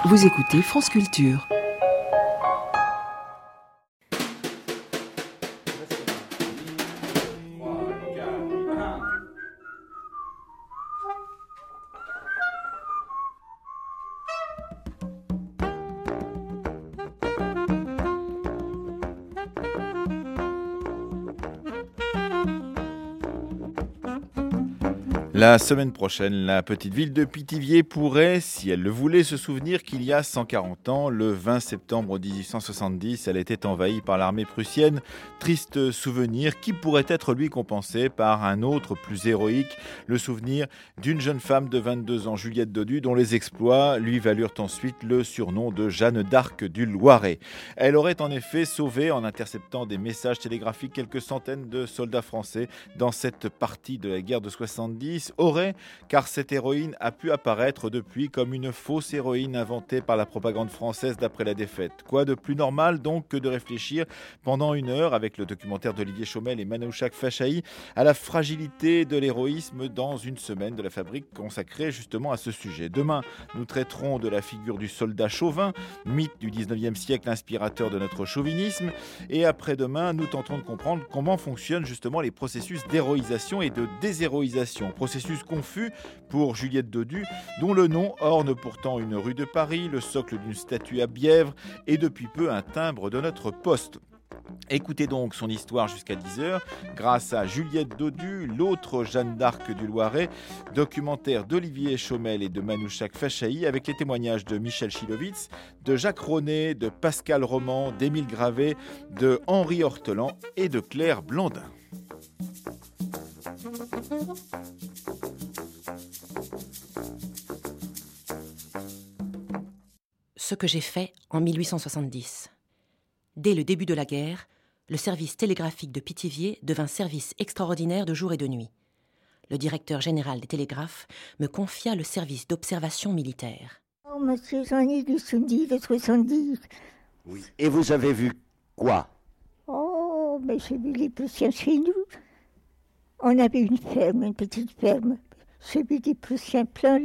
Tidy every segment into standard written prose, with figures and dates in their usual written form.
Vous écoutez France Culture. La semaine prochaine, la petite ville de Pithiviers pourrait, si elle le voulait, se souvenir qu'il y a 140 ans, le 20 septembre 1870, elle était envahie par l'armée prussienne. Triste souvenir qui pourrait être lui compensé par un autre plus héroïque, le souvenir d'une jeune femme de 22 ans, Juliette Dodu, dont les exploits lui valurent ensuite le surnom de Jeanne d'Arc du Loiret. Elle aurait en effet sauvé, en interceptant des messages télégraphiques, quelques centaines de soldats français dans cette partie de la guerre de 70. Car cette héroïne a pu apparaître depuis comme une fausse héroïne inventée par la propagande française d'après la défaite. Quoi de plus normal donc que de réfléchir pendant une heure, avec le documentaire d'Olivier Chaumel et Manouchak Fachahi, à la fragilité de l'héroïsme dans une semaine de la Fabrique consacrée justement à ce sujet. Demain, nous traiterons de la figure du soldat chauvin, mythe du 19e siècle inspirateur de notre chauvinisme. Et après-demain, nous tenterons de comprendre comment fonctionnent justement les processus d'héroïsation et de déshéroïsation. Processus confus pour Juliette Dodu, dont le nom orne pourtant une rue de Paris, le socle d'une statue à Bièvre et depuis peu un timbre de notre poste. Écoutez donc son histoire jusqu'à 10h grâce à Juliette Dodu, l'autre Jeanne d'Arc du Loiret, documentaire d'Olivier Chaumel et de Manouchak Fachahi avec les témoignages de Michel Chilovitz, de Jacques Ronet, de Pascal Roman, d'Émile Gravet, de Henri Hortelan et de Claire Blandin. Ce que j'ai fait en 1870. Dès le début de la guerre, le service télégraphique de Pithiviers devint service extraordinaire de jour et de nuit. Le directeur général des télégraphes me confia le service d'observation militaire. Oh, monsieur, j'en ai du 70. Oui. Et vous avez vu quoi? Oh, mais j'ai vu les Prussiens chez nous. On avait une ferme, une petite ferme. J'ai vu des Prussiens plein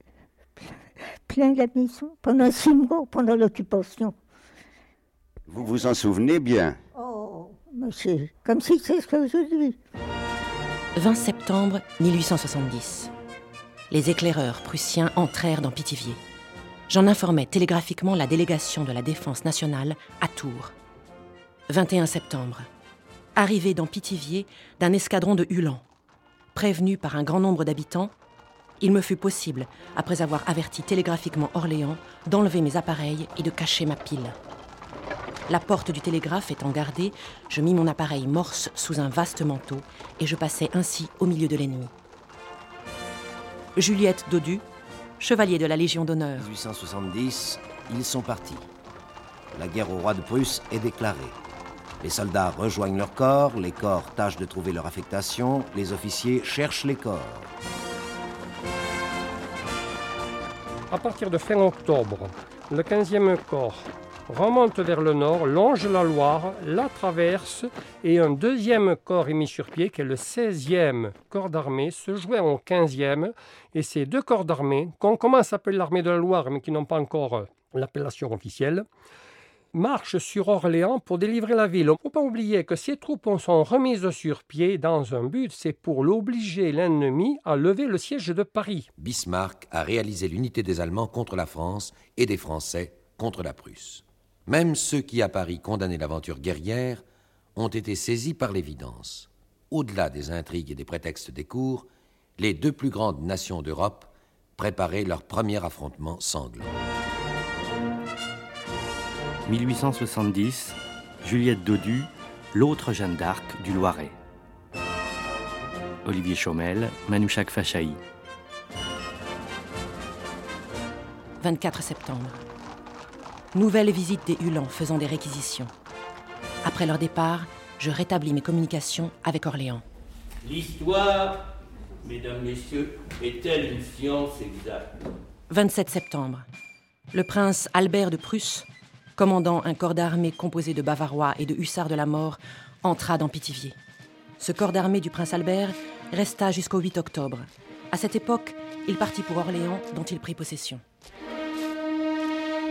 la maison, pendant 6 mois, pendant l'occupation. Vous vous en souvenez bien? Oh, monsieur, comme si c'était aujourd'hui. 20 septembre 1870. Les éclaireurs prussiens entrèrent dans Pithiviers. J'en informais télégraphiquement la délégation de la Défense nationale à Tours. 21 septembre. Arrivée dans Pithiviers d'un escadron de Uhlans. Prévenu par un grand nombre d'habitants, il me fut possible, après avoir averti télégraphiquement Orléans, d'enlever mes appareils et de cacher ma pile. La porte du télégraphe étant gardée, je mis mon appareil morse sous un vaste manteau et je passai ainsi au milieu de l'ennemi. Juliette Dodu, chevalier de la Légion d'honneur. 1870, ils sont partis. La guerre au roi de Prusse est déclarée. Les soldats rejoignent leurs corps, les corps tâchent de trouver leur affectation, les officiers cherchent les corps. À partir de fin octobre, le 15e corps remonte vers le nord, longe la Loire, la traverse et un deuxième corps est mis sur pied, qui est le 16e corps d'armée, se joint au 15e. Et ces deux corps d'armée, qu'on commence à appeler l'armée de la Loire, mais qui n'ont pas encore l'appellation officielle, marchent sur Orléans pour délivrer la ville. Il ne faut pas oublier que ces troupes sont remises sur pied dans un but, c'est pour l'obliger l'ennemi à lever le siège de Paris. Bismarck a réalisé l'unité des Allemands contre la France et des Français contre la Prusse. Même ceux qui, à Paris, condamnaient l'aventure guerrière, ont été saisis par l'évidence. Au-delà des intrigues et des prétextes des cours, les deux plus grandes nations d'Europe préparaient leur premier affrontement sanglant. 1870, Juliette Dodu, l'autre Jeanne d'Arc du Loiret. Olivier Chaumel, Manouchak Fachahi. 24 septembre. Nouvelle visite des Uhlans faisant des réquisitions. Après leur départ, je rétablis mes communications avec Orléans. L'histoire, mesdames, messieurs, est-elle une science exacte? 27 septembre. Le prince Albert de Prusse, commandant un corps d'armée composé de Bavarois et de hussards de la mort, entra dans Pithiviers. Ce corps d'armée du prince Albert resta jusqu'au 8 octobre. À cette époque, il partit pour Orléans, dont il prit possession.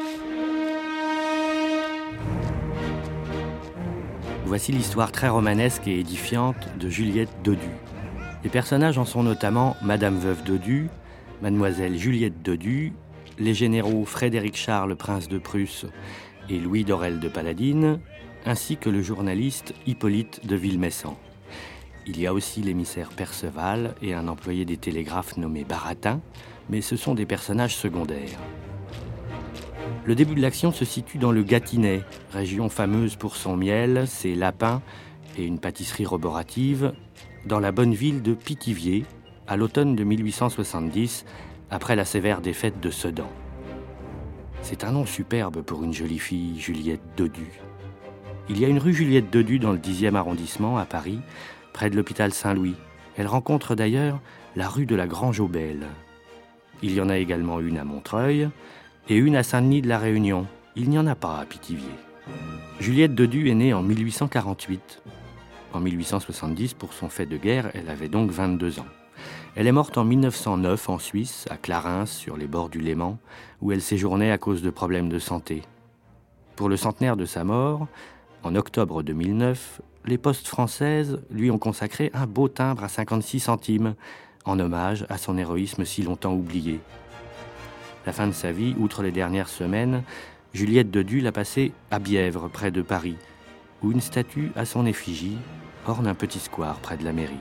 Voici l'histoire très romanesque et édifiante de Juliette Dodu. Les personnages en sont notamment Madame Veuve Dodu, Mademoiselle Juliette Dodu, les généraux Frédéric Charles, prince de Prusse, et Louis d'Aurelle de Paladine, ainsi que le journaliste Hippolyte de Villemessant. Il y a aussi l'émissaire Perceval et un employé des télégraphes nommé Baratin, mais ce sont des personnages secondaires. Le début de l'action se situe dans le Gâtinais, région fameuse pour son miel, ses lapins et une pâtisserie roborative, dans la bonne ville de Pithiviers, à l'automne de 1870, après la sévère défaite de Sedan. C'est un nom superbe pour une jolie fille, Juliette Dodu. Il y a une rue Juliette Dodu dans le 10e arrondissement, à Paris, près de l'hôpital Saint-Louis. Elle rencontre d'ailleurs la rue de la Grange-aux-Belles. Il y en a également une à Montreuil et une à Saint-Denis de la Réunion. Il n'y en a pas à Pithiviers. Juliette Dodu est née en 1848. En 1870, pour son fait de guerre, elle avait donc 22 ans. Elle est morte en 1909 en Suisse, à Clarins, sur les bords du Léman, où elle séjournait à cause de problèmes de santé. Pour le centenaire de sa mort, en octobre 2009, les Postes françaises lui ont consacré un beau timbre à 56 centimes, en hommage à son héroïsme si longtemps oublié. La fin de sa vie, outre les dernières semaines, Juliette Dodu l'a passée à Bièvre, près de Paris, où une statue à son effigie orne un petit square près de la mairie.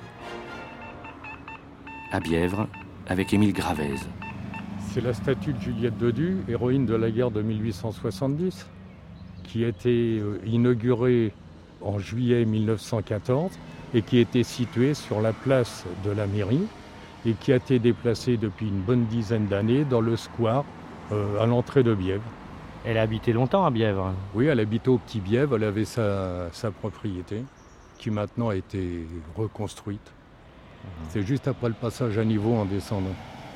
À Bièvre, avec Émile Gravez. C'est la statue de Juliette Dodu, héroïne de la guerre de 1870, qui a été inaugurée en juillet 1914 et qui était située sur la place de la mairie et qui a été déplacée depuis une bonne dizaine d'années dans le square à l'entrée de Bièvre. Elle a habité longtemps à Bièvre. Oui, elle habitait au Petit Bièvre, elle avait sa propriété qui maintenant a été reconstruite. C'est juste après le passage à niveau en descendant.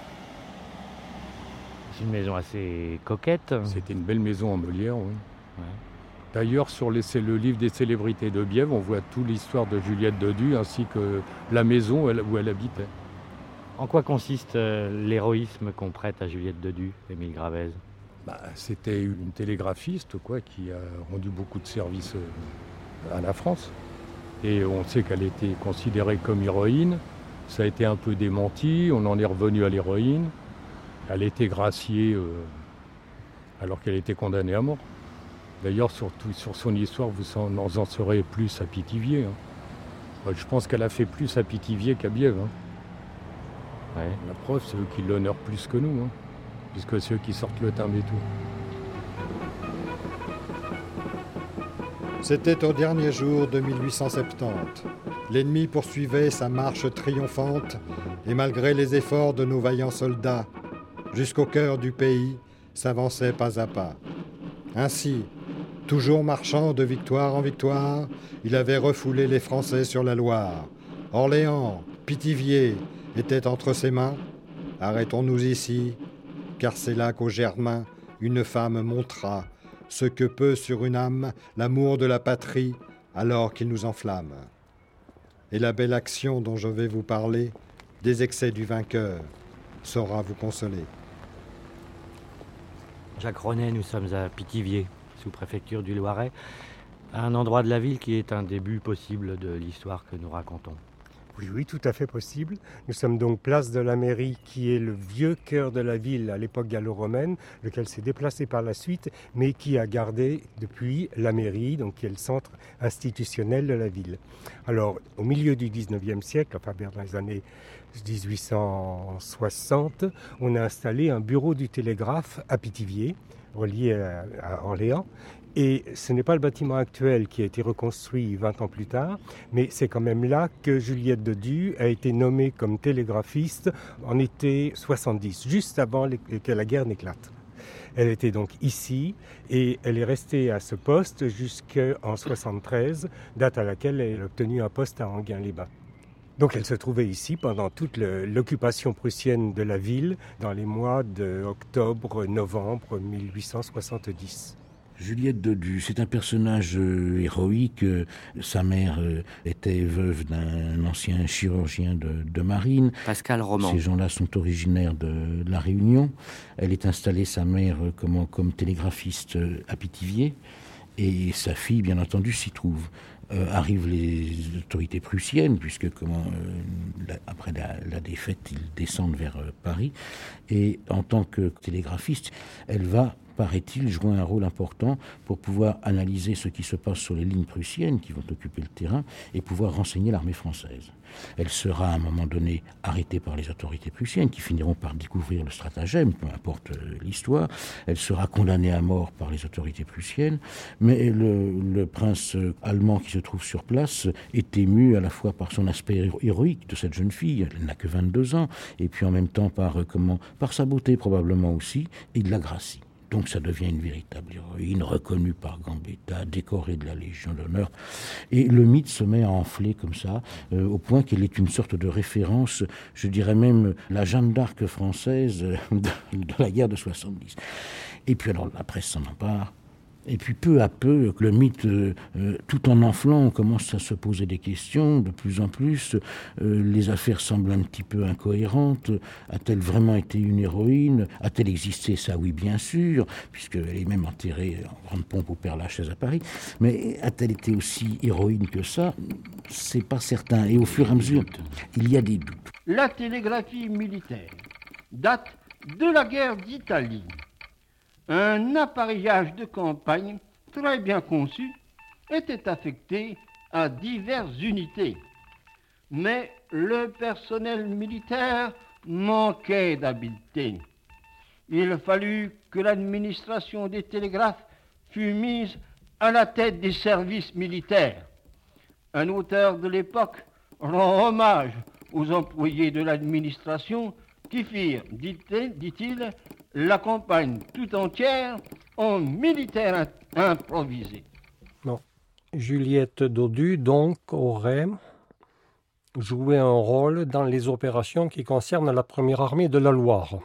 C'est une maison assez coquette. C'était une belle maison en meulière, oui. Ouais. D'ailleurs, sur le livre des célébrités de Bièvre, on voit toute l'histoire de Juliette Dodu ainsi que la maison où elle habitait. En quoi consiste l'héroïsme qu'on prête à Juliette Dodu, Émile Gravez ? C'était une télégraphiste qui a rendu beaucoup de services à la France. Et on sait qu'elle était considérée comme héroïne. Ça a été un peu démenti, on en est revenu à l'héroïne. Elle a été graciée alors qu'elle était condamnée à mort. D'ailleurs, sur son histoire, vous en saurez plus à Pithiviers. Je pense qu'elle a fait plus à Pithiviers qu'à Bièvre. Ouais. La preuve, c'est eux qui l'honorent plus que nous, puisque c'est eux qui sortent le timbre et tout. C'était au dernier jour de 1870. L'ennemi poursuivait sa marche triomphante et malgré les efforts de nos vaillants soldats, jusqu'au cœur du pays, s'avançait pas à pas. Ainsi, toujours marchant de victoire en victoire, il avait refoulé les Français sur la Loire. Orléans, Pithiviers étaient entre ses mains. Arrêtons-nous ici, car c'est là qu'au Germain, une femme montra ce que peut sur une âme l'amour de la patrie alors qu'il nous enflamme. Et la belle action dont je vais vous parler, des excès du vainqueur, saura vous consoler. Jacques Renet, nous sommes à Pithiviers, sous-préfecture du Loiret, à un endroit de la ville qui est un début possible de l'histoire que nous racontons. Oui, tout à fait possible. Nous sommes donc place de la mairie, qui est le vieux cœur de la ville à l'époque gallo-romaine, lequel s'est déplacé par la suite, mais qui a gardé depuis la mairie, donc qui est le centre institutionnel de la ville. Alors, au milieu du 19e siècle, enfin vers les années 1860, on a installé un bureau du télégraphe à Pithiviers, relié à Orléans. Et ce n'est pas le bâtiment actuel qui a été reconstruit 20 ans plus tard, mais c'est quand même là que Juliette Dodu a été nommée comme télégraphiste en été 70, juste avant que la guerre n'éclate. Elle était donc ici et elle est restée à ce poste jusqu'en 73, date à laquelle elle a obtenu un poste à Enghien-les-Bains. Donc elle se trouvait ici pendant toute l'occupation prussienne de la ville dans les mois d'octobre-novembre 1870. Juliette Dodu, c'est un personnage héroïque. Sa mère était veuve d'un ancien chirurgien de marine. Pascal Roman. Ces gens-là sont originaires de La Réunion. Elle est installée, sa mère, comme télégraphiste à Pithiviers. Et sa fille, bien entendu, s'y trouve. Arrivent les autorités prussiennes, puisque après la défaite, ils descendent vers Paris. Et en tant que télégraphiste, elle va, paraît-il, jouer un rôle important pour pouvoir analyser ce qui se passe sur les lignes prussiennes qui vont occuper le terrain et pouvoir renseigner l'armée française. Elle sera à un moment donné arrêtée par les autorités prussiennes qui finiront par découvrir le stratagème, peu importe l'histoire. Elle sera condamnée à mort par les autorités prussiennes, mais le prince allemand qui se trouve sur place est ému à la fois par son aspect héroïque de cette jeune fille, elle n'a que 22 ans, et puis en même temps par sa beauté probablement aussi, et de la gracie. Donc ça devient une véritable héroïne, reconnue par Gambetta, décorée de la Légion d'honneur. Et le mythe se met à enfler comme ça, au point qu'elle est une sorte de référence, je dirais même la Jeanne d'Arc française de la guerre de 70. Et puis alors la presse s'en empare. Et puis peu à peu, le mythe, tout en enflant, on commence à se poser des questions de plus en plus. Les affaires semblent un petit peu incohérentes. A-t-elle vraiment été une héroïne? A-t-elle existé? Ça oui, bien sûr, puisqu'elle est même enterrée en grande pompe au Père-Lachaise à Paris. Mais a-t-elle été aussi héroïne que ça? C'est pas certain. Et au fur et à mesure, il y a des doutes. La télégraphie militaire date de la guerre d'Italie. Un appareillage de campagne très bien conçu était affecté à diverses unités. Mais le personnel militaire manquait d'habileté. Il fallut que l'administration des télégraphes fût mise à la tête des services militaires. Un auteur de l'époque rend hommage aux employés de l'administration qui firent, dit-il, la campagne tout entière en militaire improvisé. Non. Juliette Dodu, donc, aurait joué un rôle dans les opérations qui concernent la première armée de la Loire.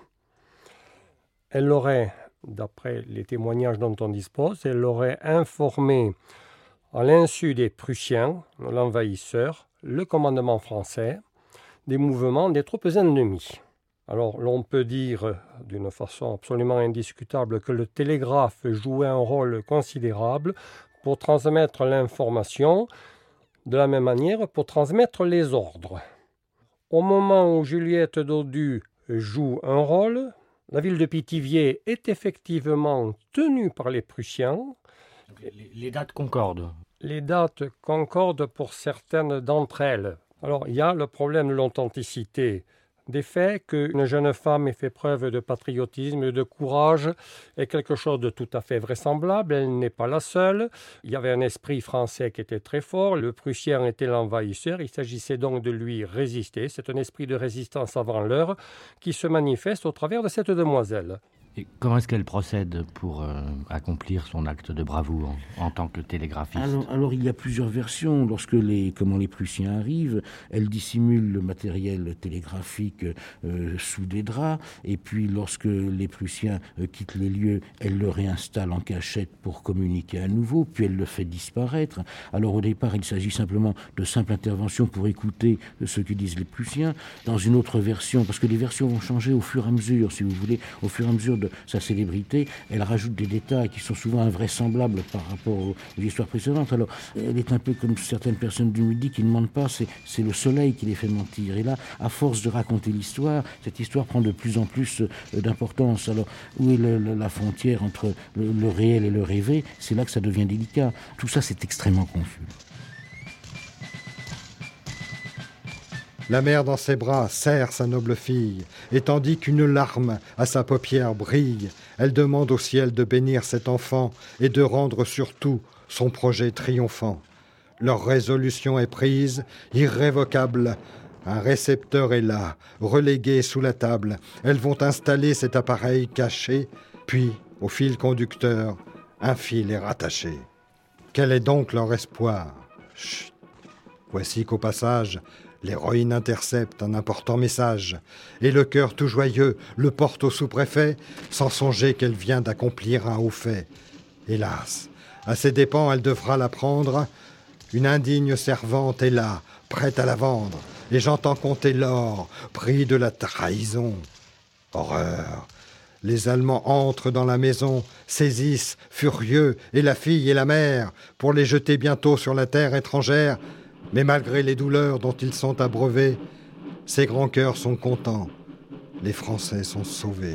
Elle aurait, d'après les témoignages dont on dispose, elle aurait informé, à l'insu des Prussiens, l'envahisseur, le commandement français, des mouvements des troupes ennemies. Alors, l'on peut dire d'une façon absolument indiscutable que le télégraphe jouait un rôle considérable pour transmettre l'information, de la même manière pour transmettre les ordres. Au moment où Juliette Dodu joue un rôle, la ville de Pithiviers est effectivement tenue par les Prussiens. Les dates concordent. Les dates concordent pour certaines d'entre elles. Alors, il y a le problème de l'authenticité des faits, qu'une jeune femme ait fait preuve de patriotisme et de courage est quelque chose de tout à fait vraisemblable. Elle n'est pas la seule. Il y avait un esprit français qui était très fort. Le Prussien était l'envahisseur. Il s'agissait donc de lui résister. C'est un esprit de résistance avant l'heure qui se manifeste au travers de cette demoiselle. Et comment est-ce qu'elle procède pour accomplir son acte de bravoure en tant que télégraphiste? Alors il y a plusieurs versions. Lorsque les Prussiens arrivent, elle dissimule le matériel télégraphique sous des draps. Et puis lorsque les Prussiens quittent les lieux, elle le réinstalle en cachette pour communiquer à nouveau. Puis elle le fait disparaître. Alors au départ, il s'agit simplement de simple intervention pour écouter ce que disent les Prussiens. Dans une autre version, parce que les versions vont changer au fur et à mesure, si vous voulez, au fur et à mesure de sa célébrité, elle rajoute des détails qui sont souvent invraisemblables par rapport aux histoires précédentes. Alors, elle est un peu comme certaines personnes du Midi qui ne mentent pas, c'est le soleil qui les fait mentir. Et là, à force de raconter l'histoire, cette histoire prend de plus en plus d'importance. Alors, où est la frontière entre le réel et le rêvé? C'est là que ça devient délicat. Tout ça, c'est extrêmement confus. La mère dans ses bras serre sa noble fille, et tandis qu'une larme à sa paupière brille, elle demande au ciel de bénir cet enfant et de rendre surtout son projet triomphant. Leur résolution est prise, irrévocable. Un récepteur est là, relégué sous la table. Elles vont installer cet appareil caché, puis, au fil conducteur, un fil est rattaché. Quel est donc leur espoir? Chut. Voici qu'au passage, l'héroïne intercepte un important message, et le cœur tout joyeux le porte au sous-préfet, sans songer qu'elle vient d'accomplir un haut fait. Hélas, à ses dépens elle devra l'apprendre, une indigne servante est là, prête à la vendre, et j'entends compter l'or, prix de la trahison. Horreur, Les Allemands entrent dans la maison, saisissent, furieux, et la fille et la mère, pour les jeter bientôt sur la terre étrangère. Mais malgré les douleurs dont ils sont abreuvés, ces grands cœurs sont contents. Les Français sont sauvés.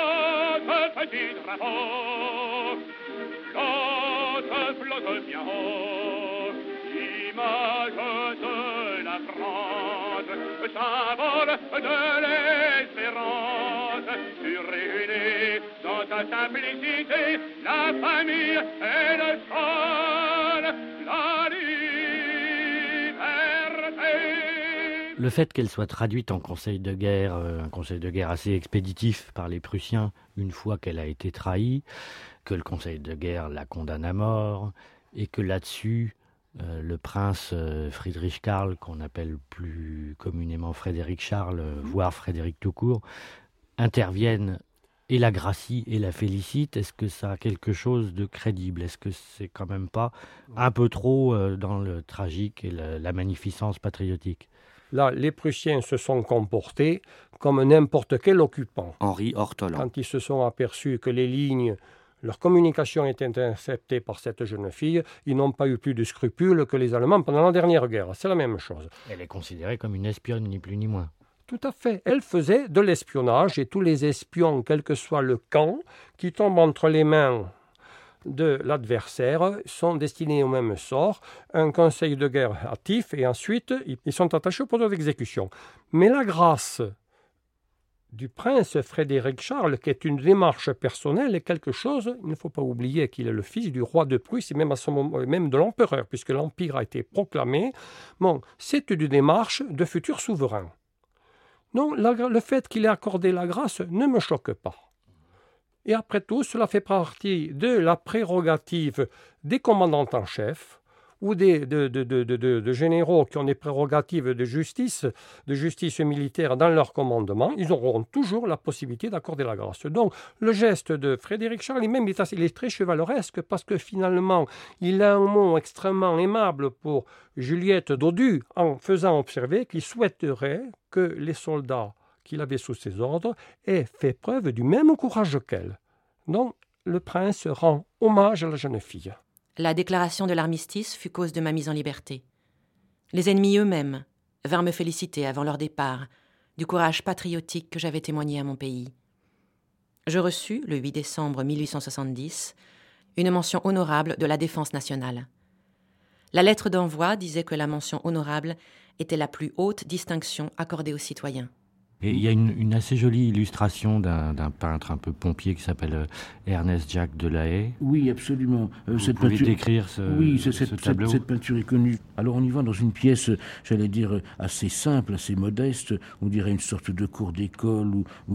Symbole de l'espérance, réunis dans sa simplicité, la famille et le sol, la liberté. Le fait qu'elle soit traduite en conseil de guerre, un conseil de guerre assez expéditif par les Prussiens, une fois qu'elle a été trahie, que le conseil de guerre la condamne à mort, et que là-dessus, le prince Friedrich Karl, qu'on appelle plus communément Frédéric Charles, voire Frédéric tout court, interviennent et la gracient et la félicitent. Est-ce que ça a quelque chose de crédible? Est-ce que c'est quand même pas un peu trop dans le tragique et la magnificence patriotique? Là, les Prussiens se sont comportés comme n'importe quel occupant. Henri Ortolan. Quand ils se sont aperçus que les lignes, leur communication était interceptée par cette jeune fille, ils n'ont pas eu plus de scrupules que les Allemands pendant la dernière guerre. C'est la même chose. Elle est considérée comme une espionne, ni plus ni moins. Tout à fait. Elle faisait de l'espionnage et tous les espions, quel que soit le camp, qui tombent entre les mains de l'adversaire sont destinés au même sort, un conseil de guerre hâtif et ensuite ils sont attachés au poteau d'exécution. Mais la grâce du prince Frédéric Charles, qui est une démarche personnelle, est quelque chose, il ne faut pas oublier qu'il est le fils du roi de Prusse et même à ce moment, même de l'empereur, puisque l'empire a été proclamé. Bon, c'est une démarche de futur souverain. Non, le fait qu'il ait accordé la grâce ne me choque pas. Et après tout, cela fait partie de la prérogative des commandants en chef ou de généraux qui ont des prérogatives de justice militaire dans leur commandement. Ils auront toujours la possibilité d'accorder la grâce. Donc, le geste de Frédéric Charles, même, il est très chevaleresque parce que finalement, il a un mot extrêmement aimable pour Juliette Dodu en faisant observer qu'il souhaiterait que les soldats qu'il avait sous ses ordres aient fait preuve du même courage qu'elle. Donc, le prince rend hommage à la jeune fille. La déclaration de l'armistice fut cause de ma mise en liberté. Les ennemis eux-mêmes vinrent me féliciter avant leur départ du courage patriotique que j'avais témoigné à mon pays. Je reçus, le 8 décembre 1870, une mention honorable de la Défense nationale. La lettre d'envoi disait que la mention honorable était la plus haute distinction accordée aux citoyens. Et il y a une assez jolie illustration d'un peintre un peu pompier qui s'appelle Ernest Jacques Delahaye. Oui, absolument. Vous pouvez décrire ce tableau? Cette peinture est connue. Alors on y va dans une pièce, j'allais dire, assez simple, assez modeste. On dirait une sorte de cour d'école où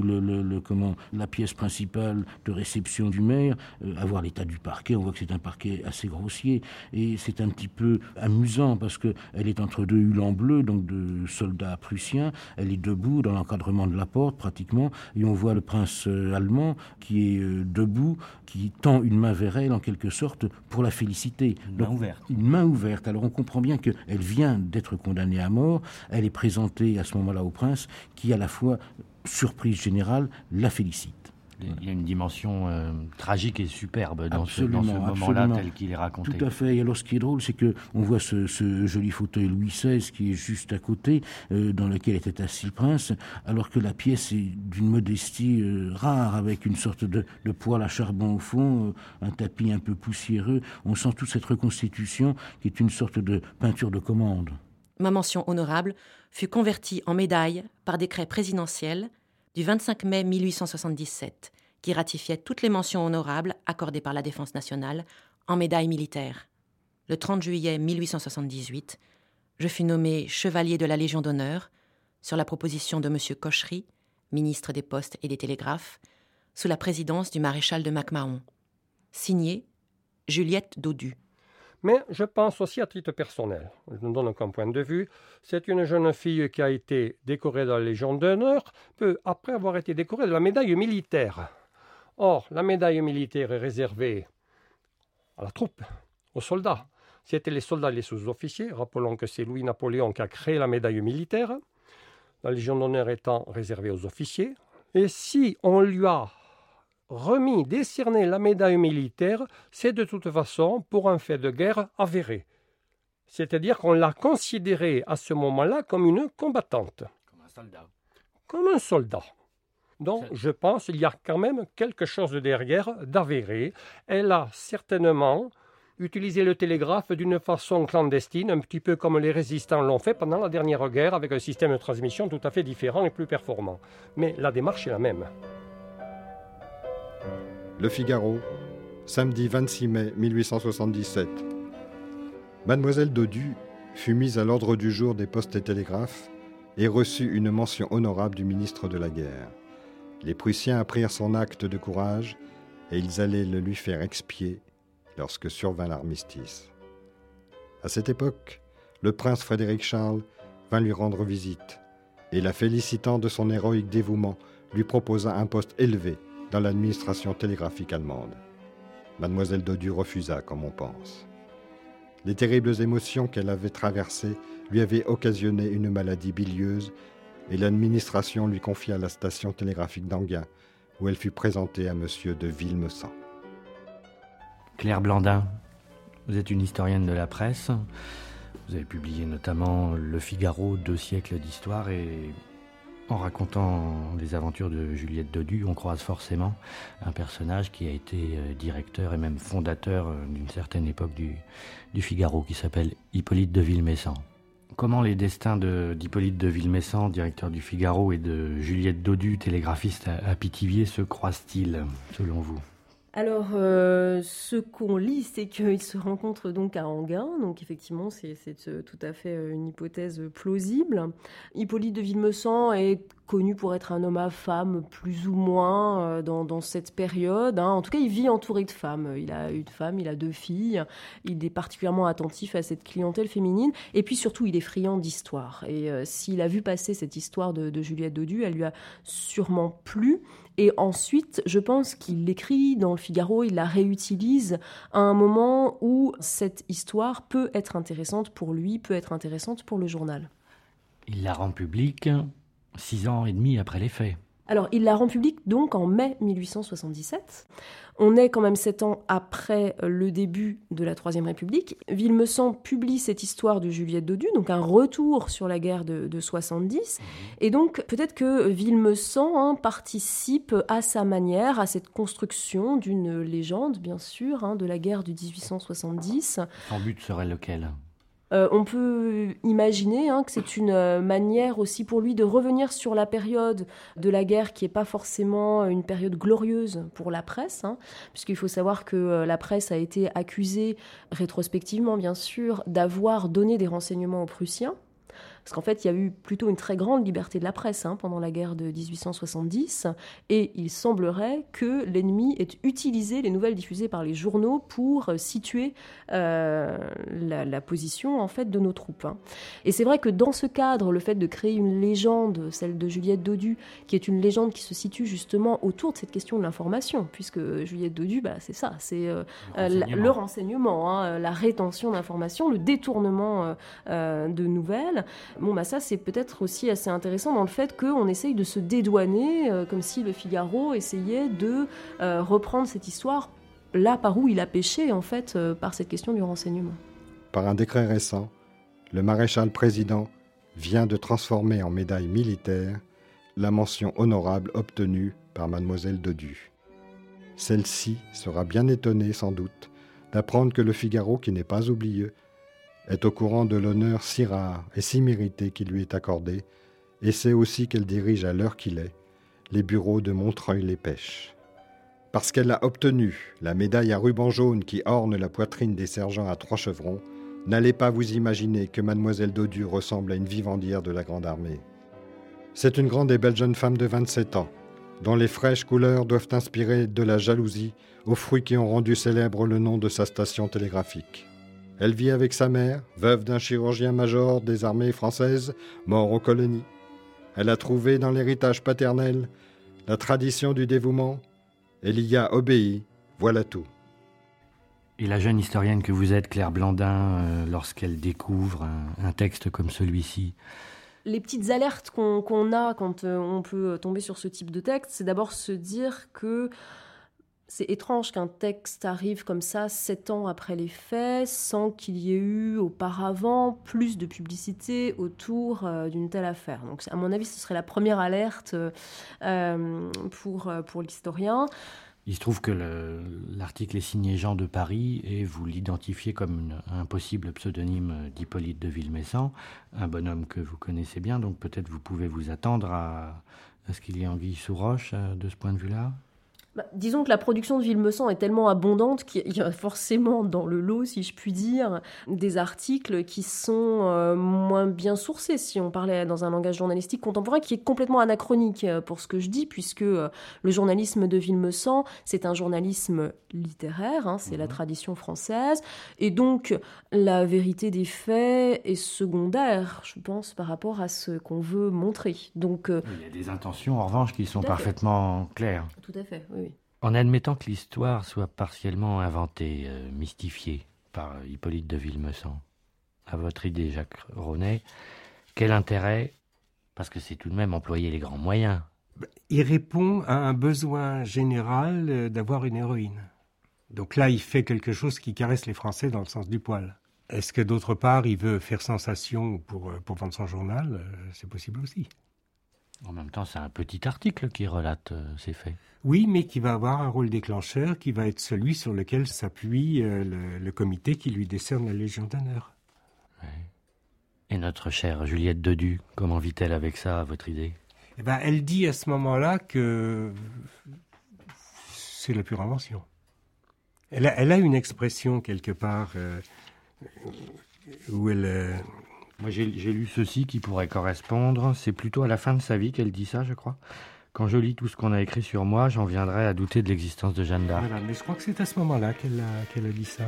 la pièce principale de réception du maire. À voir l'état du parquet, on voit que c'est un parquet assez grossier. Et c'est un petit peu amusant parce qu'elle est entre deux hulans bleus, donc de soldats prussiens. Elle est debout dans l'encadrement de la porte pratiquement, et on voit le prince allemand qui est debout, qui tend une main vers elle en quelque sorte pour la féliciter. Une main ouverte. Alors on comprend bien qu'elle vient d'être condamnée à mort, elle est présentée à ce moment-là au prince qui à la fois, surprise générale, la félicite. Il y a une dimension tragique et superbe dans ce moment-là tel qu'il est raconté. Tout à fait. Et alors ce qui est drôle, c'est qu'on voit ce joli fauteuil Louis XVI qui est juste à côté, dans lequel était assis le prince, alors que la pièce est d'une modestie rare, avec une sorte de poêle à charbon au fond, un tapis un peu poussiéreux. On sent toute cette reconstitution qui est une sorte de peinture de commande. Ma mention honorable fut convertie en médaille par décret présidentiel du 25 mai 1877, qui ratifiait toutes les mentions honorables accordées par la Défense nationale en médaille militaire. Le 30 juillet 1878, je fus nommé chevalier de la Légion d'honneur sur la proposition de M. Cochery, ministre des Postes et des Télégraphes, sous la présidence du maréchal de MacMahon. Signé Juliette Dodu. Mais je pense aussi à titre personnel, je ne donne qu'un point de vue, c'est une jeune fille qui a été décorée de la Légion d'honneur, peu après avoir été décorée de la médaille militaire. Or, la médaille militaire est réservée à la troupe, aux soldats. C'était les soldats et les sous-officiers, rappelons que c'est Louis-Napoléon qui a créé la médaille militaire, la Légion d'honneur étant réservée aux officiers. Et si on lui a décerner la médaille militaire, c'est de toute façon pour un fait de guerre avéré. C'est-à-dire qu'on l'a considérée à ce moment-là comme une combattante. Comme un soldat. Comme un soldat. Donc, je pense qu'il y a quand même quelque chose derrière d'avéré. Elle a certainement utilisé le télégraphe d'une façon clandestine, un petit peu comme les résistants l'ont fait pendant la dernière guerre, avec un système de transmission tout à fait différent et plus performant. Mais la démarche est la même. Le Figaro, samedi 26 mai 1877. Mademoiselle Dodu fut mise à l'ordre du jour des postes et télégraphes et reçut une mention honorable du ministre de la Guerre. Les Prussiens apprirent son acte de courage et ils allaient le lui faire expier lorsque survint l'armistice. À cette époque, le prince Frédéric Charles vint lui rendre visite et, la félicitant de son héroïque dévouement, lui proposa un poste élevé dans l'administration télégraphique allemande. Mademoiselle Dodu refusa, comme on pense. Les terribles émotions qu'elle avait traversées lui avaient occasionné une maladie bilieuse et l'administration lui confia la station télégraphique d'Enghien, où elle fut présentée à M. de Villemessant. Claire Blandin, vous êtes une historienne de la presse. Vous avez publié notamment Le Figaro, 2 siècles d'histoire, et en racontant les aventures de Juliette Dodu, on croise forcément un personnage qui a été directeur et même fondateur d'une certaine époque du Figaro, qui s'appelle Hippolyte de Villemessant. Comment les destins d'Hippolyte de Villemessant, directeur du Figaro, et de Juliette Dodu, télégraphiste à Pithiviers, se croisent-ils, selon vous ? Alors, ce qu'on lit, c'est qu'ils se rencontrent donc à Enghien. Donc, effectivement, c'est tout à fait une hypothèse plausible. Hippolyte de Villemessant est connu pour être un homme à femme, plus ou moins, dans cette période. En tout cas, il vit entouré de femmes. Il a une femme, il a 2 filles. Il est particulièrement attentif à cette clientèle féminine. Et puis, surtout, il est friand d'histoire. Et s'il a vu passer cette histoire de Juliette Dodu, elle lui a sûrement plu. Et ensuite, je pense qu'il l'écrit dans le Figaro, il la réutilise à un moment où cette histoire peut être intéressante pour lui, peut être intéressante pour le journal. Il la rend publique 6 ans et demi après les faits. Alors, il la rend publique donc en mai 1877. On est quand même 7 ans après le début de la Troisième République. Villemessant publie cette histoire de Juliette Dodu, donc un retour sur la guerre de 70. Et donc, peut-être que Villemessant participe à sa manière à cette construction d'une légende, bien sûr, de la guerre de 1870. Son but serait lequel ? On peut imaginer que c'est une manière aussi pour lui de revenir sur la période de la guerre qui n'est pas forcément une période glorieuse pour la presse, puisqu'il faut savoir que la presse a été accusée, rétrospectivement bien sûr, d'avoir donné des renseignements aux Prussiens. Parce qu'en fait, il y a eu plutôt une très grande liberté de la presse pendant la guerre de 1870, et il semblerait que l'ennemi ait utilisé les nouvelles diffusées par les journaux pour situer la position en fait de nos troupes. Et c'est vrai que dans ce cadre, le fait de créer une légende, celle de Juliette Dodu, qui est une légende qui se situe justement autour de cette question de l'information, puisque Juliette Dodu, c'est ça, c'est le renseignement, la rétention d'informations, le détournement de nouvelles. Ça c'est peut-être aussi assez intéressant dans le fait qu'on essaye de se dédouaner, comme si le Figaro essayait de reprendre cette histoire là par où il a péché, en fait, par cette question du renseignement. Par un décret récent, le maréchal président vient de transformer en médaille militaire la mention honorable obtenue par mademoiselle Dodu. Celle-ci sera bien étonnée, sans doute, d'apprendre que le Figaro, qui n'est pas oublieux, est au courant de l'honneur si rare et si mérité qui lui est accordé, et sait aussi qu'elle dirige à l'heure qu'il est les bureaux de Montreuil-les-Pêches. Parce qu'elle a obtenu la médaille à ruban jaune qui orne la poitrine des sergents à 3 chevrons, n'allez pas vous imaginer que mademoiselle Dodu ressemble à une vivandière de la Grande Armée. C'est une grande et belle jeune femme de 27 ans, dont les fraîches couleurs doivent inspirer de la jalousie aux fruits qui ont rendu célèbre le nom de sa station télégraphique. Elle vit avec sa mère, veuve d'un chirurgien-major des armées françaises, mort aux colonies. Elle a trouvé dans l'héritage paternel la tradition du dévouement. Elle y a obéi, voilà tout. Et la jeune historienne que vous êtes, Claire Blandin, lorsqu'elle découvre un texte comme celui-ci, les petites alertes qu'on a quand on peut tomber sur ce type de texte, c'est d'abord se dire que C'est étrange qu'un texte arrive comme ça 7 ans après les faits, sans qu'il y ait eu auparavant plus de publicité autour d'une telle affaire. Donc à mon avis, ce serait la première alerte pour l'historien. Il se trouve que l'article est signé Jean de Paris et vous l'identifiez comme un possible pseudonyme d'Hippolyte de Villemessant, un bonhomme que vous connaissez bien, donc peut-être vous pouvez vous attendre à ce qu'il y ait anguille sous roche de ce point de vue-là. Disons que la production de Villemessant est tellement abondante qu'il y a forcément dans le lot, si je puis dire, des articles qui sont moins bien sourcés, si on parlait dans un langage journalistique contemporain, qui est complètement anachronique pour ce que je dis, puisque le journalisme de Villemessant, c'est un journalisme littéraire, c'est la tradition française, et donc la vérité des faits est secondaire, je pense, par rapport à ce qu'on veut montrer. Donc, il y a des intentions, en revanche, qui sont parfaitement claires. Tout à fait, oui. En admettant que l'histoire soit partiellement inventée, mystifiée par Hippolyte de Villemessant, à votre idée, Jacques Ronet, quel intérêt, parce que c'est tout de même employer les grands moyens. Il répond à un besoin général d'avoir une héroïne. Donc là, il fait quelque chose qui caresse les Français dans le sens du poil. Est-ce que d'autre part, il veut faire sensation pour vendre son journal ? C'est possible aussi. En même temps, c'est un petit article qui relate ces faits. Oui, mais qui va avoir un rôle déclencheur, qui va être celui sur lequel s'appuie le comité qui lui décerne la Légion d'honneur. Ouais. Et notre chère Juliette Dodu, comment vit-elle avec ça, à votre idée ? Eh ben, elle dit à ce moment-là que c'est la pure invention. Elle a une expression quelque part où elle... Moi, j'ai lu ceci qui pourrait correspondre. C'est plutôt à la fin de sa vie qu'elle dit ça, je crois. Quand je lis tout ce qu'on a écrit sur moi, j'en viendrai à douter de l'existence de Jeanne d'Arc. Voilà, mais je crois que c'est à ce moment-là qu'elle a dit ça.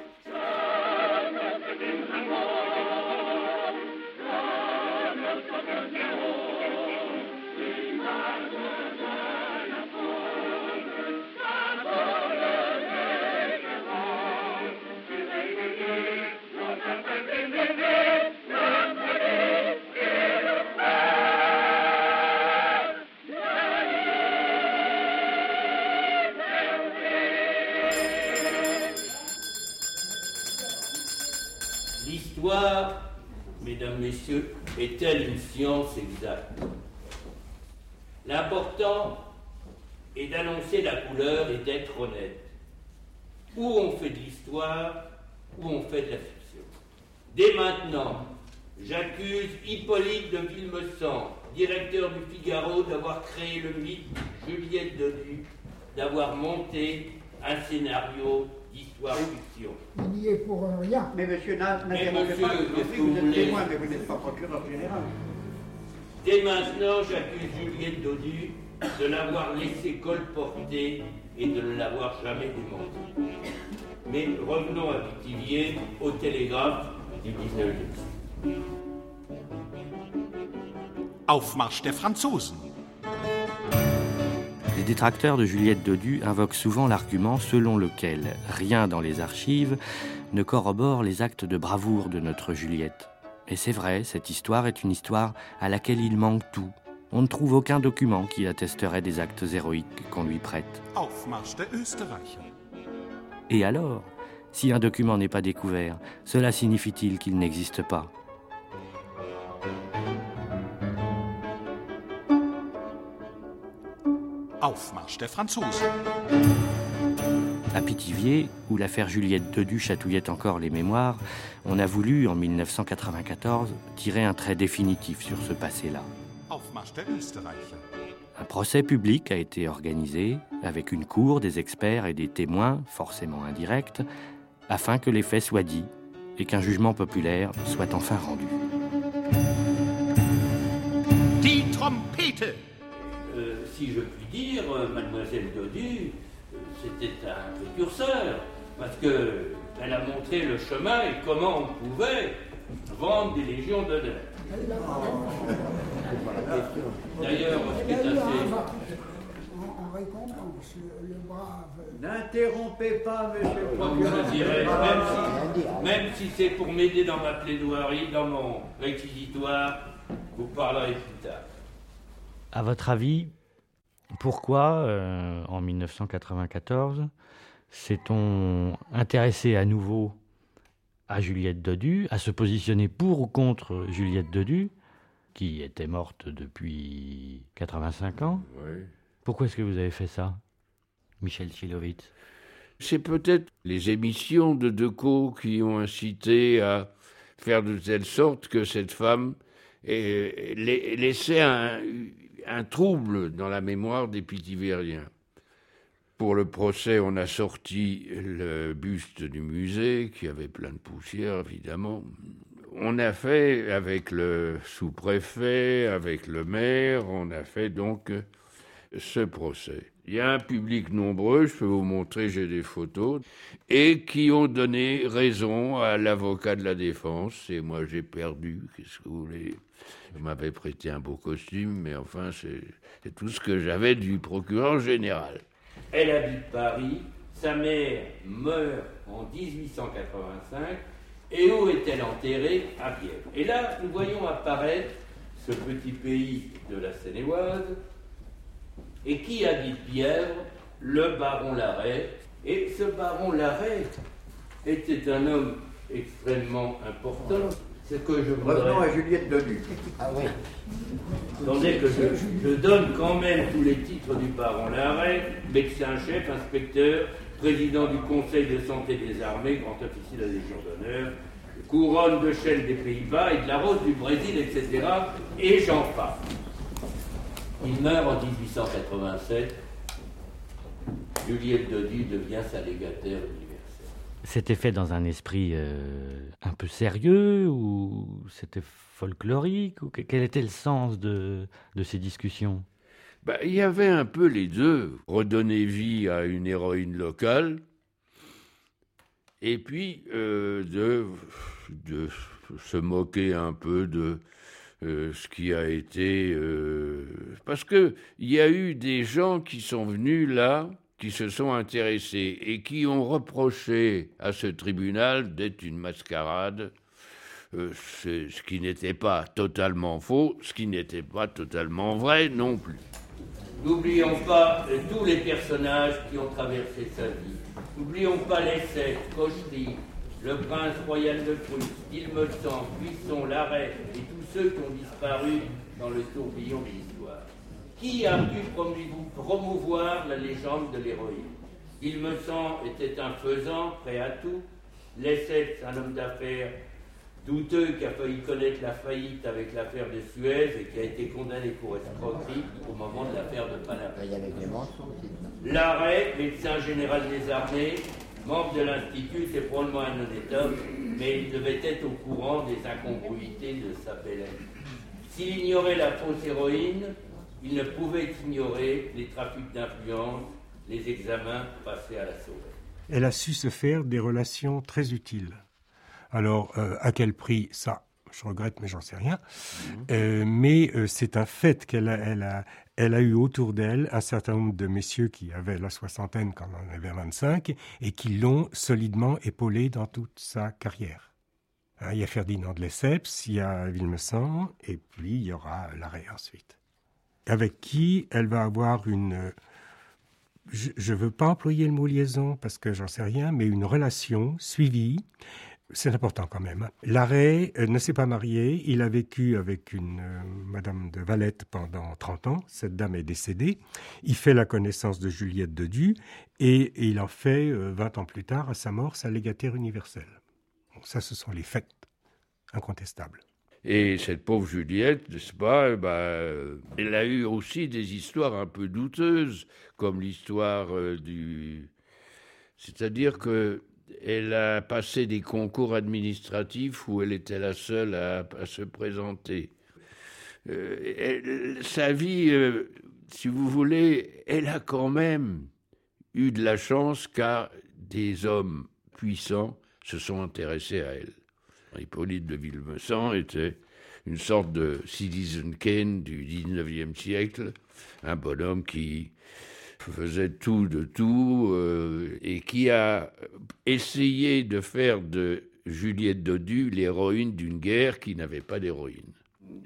L'histoire, mesdames, messieurs, est-elle une science exacte? L'important est d'annoncer la couleur et d'être honnête. Ou on fait de l'histoire, ou on fait de la fiction. Dès maintenant, j'accuse Hippolyte de Villemessant, directeur du Figaro, d'avoir créé le mythe Juliette Dodu, d'avoir monté un scénario d'histoire-fiction. Il n'y est pour rien. Mais monsieur, n'interrompez pas, vous êtes témoin, mais vous n'êtes pas procureur général. Dès maintenant, j'accuse Juliette Dodu de l'avoir laissé colporter et de ne l'avoir jamais démenti. Mais revenons à Pithiviers, au télégraphe du 19e siècle. Aufmarsch der Franzosen. Les détracteurs de Juliette Dodu invoquent souvent l'argument selon lequel rien dans les archives ne corrobore les actes de bravoure de notre Juliette. Et c'est vrai, cette histoire est une histoire à laquelle il manque tout. On ne trouve aucun document qui attesterait des actes héroïques qu'on lui prête. Aufmarsch der Österreicher. Et alors, si un document n'est pas découvert, cela signifie-t-il qu'il n'existe pas ? Aufmarsch der Franzosen. À Pithiviers, où l'affaire Juliette Dodu chatouillait encore les mémoires, on a voulu, en 1994, tirer un trait définitif sur ce passé-là. Aufmarsch der Österreicher. Un procès public a été organisé, avec une cour, des experts et des témoins, forcément indirects, afin que les faits soient dits et qu'un jugement populaire soit enfin rendu. Die Trompete. Si je puis dire, mademoiselle Dodu, c'était un précurseur, parce qu'elle a montré le chemin et comment on pouvait vendre des légions d'honneur. D'ailleurs, ce qui est assez... En récompense, le brave... N'interrompez pas, monsieur le procureur. Je dirais, procureur. Même si c'est pour m'aider dans ma plaidoirie, dans mon réquisitoire, vous parlerez plus tard. À votre avis, Pourquoi, en 1994, s'est-on intéressé à nouveau à Juliette Dodu, à se positionner pour ou contre Juliette Dodu, qui était morte depuis 85 ans? Oui. Pourquoi est-ce que vous avez fait ça, Michel Chilovitz? C'est peut-être les émissions de Decaux qui ont incité à faire de telle sorte que cette femme laissait un trouble dans la mémoire des Pithiviériens. Pour le procès, on a sorti le buste du musée, qui avait plein de poussière, évidemment. On a fait, avec le sous-préfet, avec le maire, on a fait donc ce procès. Il y a un public nombreux, je peux vous montrer, j'ai des photos, et qui ont donné raison à l'avocat de la défense, et moi j'ai perdu, qu'est-ce que vous voulez. Je m'avais prêté un beau costume, mais enfin c'est tout ce que j'avais du procureur général. Elle habite Paris, sa mère meurt en 1885, et où est-elle enterrée? À Bièvre. Et là, nous voyons apparaître ce petit pays de la Seine-et-Oise, et qui habite Bièvre? Le baron Larrey. Et ce baron Larrey était un homme extrêmement important. C'est que je voudrais... Revenons à Juliette Dodu. Ah oui. Attendez que je donne quand même tous les titres du baron Larrey: médecin-chef, inspecteur, président du Conseil de santé des armées, grand officier de la Légion d'honneur, couronne de chêne des Pays-Bas et de la rose du Brésil, etc. Et j'en passe. Il meurt en 1887. Juliette Dodu devient sa légataire universelle. C'était fait dans un esprit un peu sérieux ou c'était folklorique ou quel était le sens de ces discussions? Il y avait un peu les deux. Redonner vie à une héroïne locale et puis de se moquer un peu de ce qui a été... Parce qu'il y a eu des gens qui sont venus là, qui se sont intéressés et qui ont reproché à ce tribunal d'être une mascarade, ce qui n'était pas totalement faux, ce qui n'était pas totalement vrai non plus. N'oublions pas tous les personnages qui ont traversé sa vie. N'oublions pas les sept, Cochery, le prince royal de Prusse, Ilmesan, Buisson, Larrey et tous ceux qui ont disparu dans le tourbillon de l'histoire. Qui a pu promouvoir la légende de l'héroïne? Ilmesan était un faisan, prêt à tout. Lesseps, un homme d'affaires douteux qui a failli connaître la faillite avec l'affaire de Suez et qui a été condamné pour escroquerie au moment de l'affaire de Panama. Larrey, médecin général des armées, membre de l'Institut, c'est probablement un honnête homme, mais il devait être au courant des incongruités de sa belle amie. S'il ignorait la fausse héroïne, il ne pouvait ignorer les trafics d'influence, les examens passés à la sauvette. Elle a su se faire des relations très utiles. Alors, à quel prix, ça, je regrette, mais j'en sais rien. Mais c'est un fait qu'elle a eu autour d'elle un certain nombre de messieurs qui avaient la soixantaine quand on en avait 25 et qui l'ont solidement épaulée dans toute sa carrière. Il y a Ferdinand de Lesseps, il y a Villemessant, et puis il y aura Larrey ensuite. Avec qui elle va avoir une... Je ne veux pas employer le mot liaison parce que j'en sais rien, mais une relation suivie. C'est important quand même. Larrey ne s'est pas marié. Il a vécu avec une Madame de Valette pendant 30 ans. Cette dame est décédée. Il fait la connaissance de Juliette Dodu et il en fait, 20 ans plus tard, à sa mort, sa légataire universelle. Bon, ça, ce sont les faits incontestables. Et cette pauvre Juliette, n'est-ce pas, elle a eu aussi des histoires un peu douteuses, comme l'histoire du... C'est-à-dire que elle a passé des concours administratifs où elle était la seule à se présenter. Sa vie, si vous voulez, elle a quand même eu de la chance car des hommes puissants se sont intéressés à elle. Hippolyte de Villemessant était une sorte de Citizen Kane du 19e siècle, un bonhomme qui faisait tout de tout et qui a essayé de faire de Juliette Dodu l'héroïne d'une guerre qui n'avait pas d'héroïne.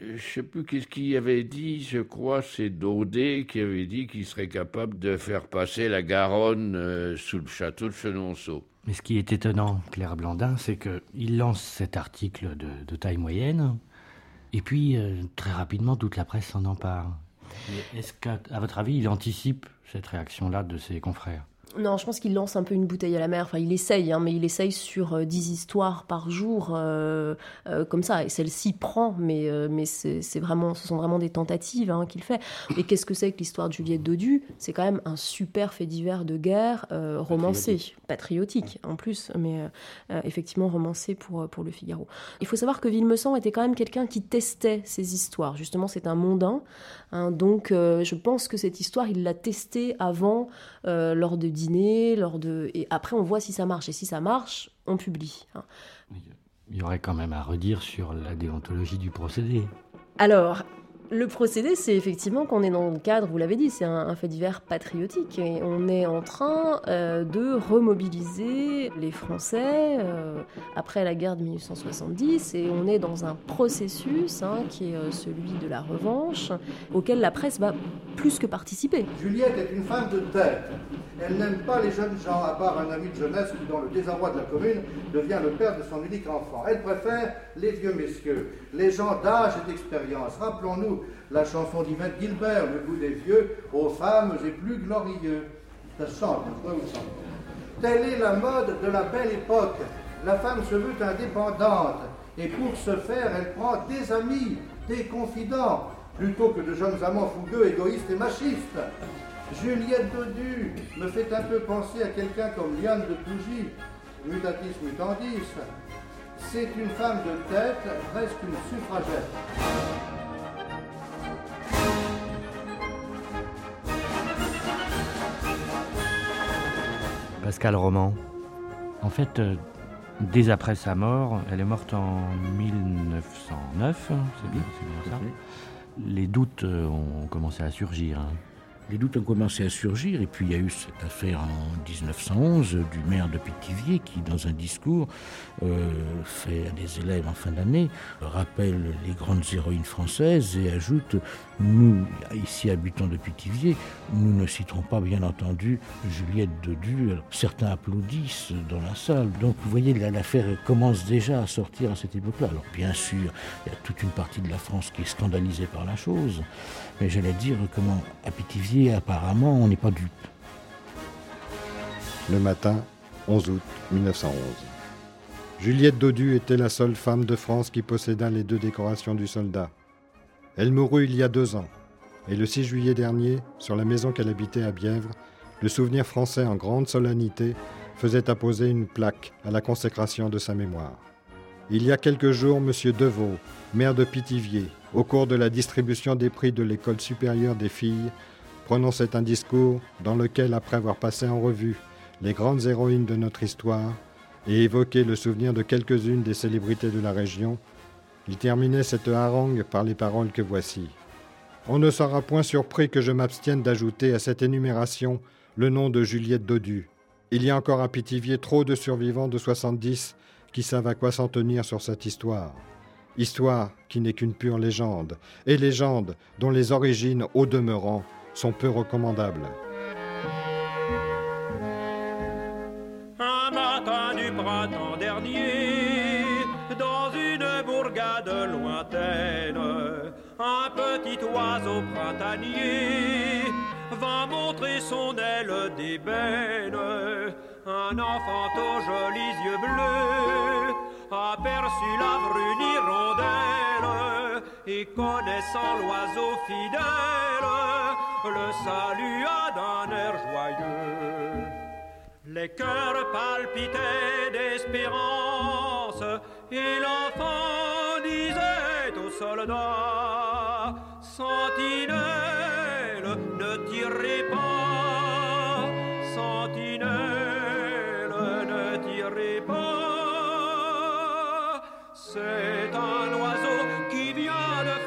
je ne sais plus qu'est-ce qu'il avait dit, je crois, c'est Daudet qui avait dit qu'il serait capable de faire passer la Garonne sous le château de Chenonceau. Mais ce qui est étonnant, Claire Blandin, c'est qu'il lance cet article de taille moyenne, et puis très rapidement toute la presse s'en empare. Mais est-ce qu'à votre avis, il anticipe cette réaction-là de ses confrères ? Non, je pense qu'il lance un peu une bouteille à la mer. Enfin, il essaye, mais il essaye sur 10 histoires par jour, comme ça. Et celle-ci prend, mais ce sont vraiment des tentatives qu'il fait. Et qu'est-ce que c'est que l'histoire de Juliette Dodu ? C'est quand même un super fait divers de guerre, romancé, patriotique en plus, mais effectivement romancé pour Le Figaro. Il faut savoir que Villemessant était quand même quelqu'un qui testait ces histoires. Justement, c'est un mondain. Donc, je pense que cette histoire, il l'a testée avant, lors de dîner, et après on voit si ça marche, et si ça marche, on publie. Il y aurait quand même à redire sur la déontologie du procédé. Alors, le procédé, c'est effectivement qu'on est dans le cadre, vous l'avez dit, c'est un fait divers patriotique, et on est en train de remobiliser les Français après la guerre de 1870, et on est dans un processus qui est celui de la revanche, auquel la presse va plus que participer. Juliette est une femme de tête. Elle n'aime pas les jeunes gens, à part un ami de jeunesse qui, dans le désarroi de la commune, devient le père de son unique enfant. Elle préfère les vieux messieurs, les gens d'âge et d'expérience. Rappelons-nous la chanson d'Yvette Gilbert, le goût des vieux, aux femmes et plus glorieux. Ça chante, je vous sens. Telle est la mode de la belle époque. La femme se veut indépendante, et pour ce faire, elle prend des amis, des confidents, plutôt que de jeunes amants fougueux, égoïstes et machistes. Juliette Dodu me fait un peu penser à quelqu'un comme Liane de Pougy, mutatis mutandis. C'est une femme de tête, presque une suffragette. Pascal Roman, en fait, dès après sa mort, elle est morte en 1909, c'est bien ça. Les doutes ont commencé à surgir. Les doutes ont commencé à surgir, et puis il y a eu cette affaire en 1911 du maire de Pithiviers qui, dans un discours fait à des élèves en fin d'année, rappelle les grandes héroïnes françaises et ajoute « Nous, ici habitants de Pithiviers, nous ne citerons pas bien entendu Juliette Dodu ». Certains applaudissent dans la salle. Donc vous voyez, l'affaire commence déjà à sortir à cette époque-là. Alors bien sûr, il y a toute une partie de la France qui est scandalisée par la chose, mais j'allais dire comment à Pithiviers, apparemment, on n'est pas dupe. Le matin, 11 août 1911. Juliette Dodu était la seule femme de France qui possédait les 2 décorations du soldat. Elle mourut il y a 2 ans, et le 6 juillet dernier, sur la maison qu'elle habitait à Bièvre, le Souvenir français en grande solennité faisait apposer une plaque à la consécration de sa mémoire. Il y a quelques jours, M. Deveau, maire de Pithiviers, au cours de la distribution des prix de l'École supérieure des filles, prononçait un discours dans lequel, après avoir passé en revue les grandes héroïnes de notre histoire et évoqué le souvenir de quelques-unes des célébrités de la région, il terminait cette harangue par les paroles que voici. « On ne sera point surpris que je m'abstienne d'ajouter à cette énumération le nom de Juliette Dodu. Il y a encore à Pithiviers trop de survivants de 70 qui savent à quoi s'en tenir sur cette histoire. Histoire qui n'est qu'une pure légende, et légende dont les origines, au demeurant, sont peu recommandables. » Un matin du printemps dernier, dans une bourgade lointaine, un petit oiseau printanier vint montrer son aile d'ébène. Un enfant aux jolis yeux bleus aperçut la brune hirondelle et connaissant l'oiseau fidèle, le salua d'un air joyeux. Les cœurs palpitaient d'espérance et l'enfant disait aux soldats: Sentinelle, ne tirez pas, sentinelle, ne tirez pas, c'est un oiseau qui vient de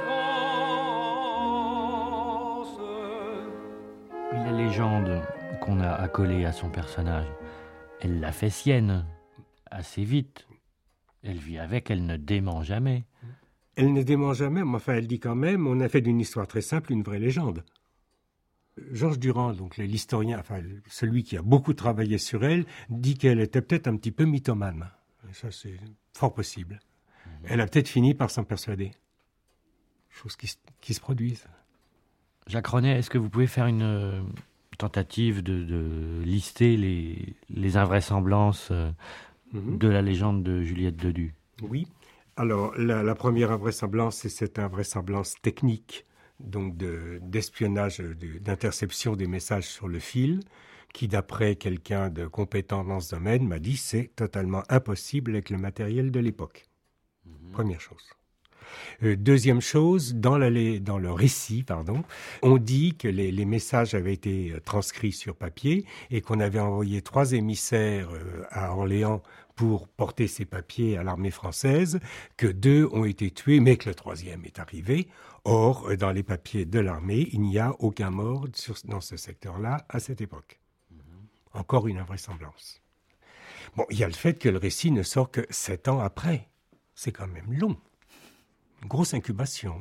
France. La légende qu'on a accolée à son personnage, elle l'a fait sienne, assez vite. Elle vit avec, elle ne dément jamais. Elle ne dément jamais, mais enfin elle dit quand même, on a fait d'une histoire très simple une vraie légende. Georges Durand, donc l'historien, enfin celui qui a beaucoup travaillé sur elle, dit qu'elle était peut-être un petit peu mythomane. Et ça c'est fort possible. Elle a peut-être fini par s'en persuader. Choses qui se produisent. Jacques Renet, est-ce que vous pouvez faire une tentative de lister les invraisemblances de la légende de Juliette Dodu? Oui. Alors, la première invraisemblance, c'est cette invraisemblance technique, donc d'espionnage, d'interception des messages sur le fil, qui, d'après quelqu'un de compétent dans ce domaine, m'a dit c'est totalement impossible avec le matériel de l'époque. Première chose. Deuxième chose, dans le récit, on dit que les messages avaient été transcrits sur papier et qu'on avait envoyé 3 émissaires à Orléans pour porter ces papiers à l'armée française, que 2 ont été tués, mais que le 3e est arrivé. Or, dans les papiers de l'armée, il n'y a aucun mort dans ce secteur-là à cette époque. Encore une invraisemblance. Bon, il y a le fait que le récit ne sort que 7 ans après. C'est quand même long. Une grosse incubation.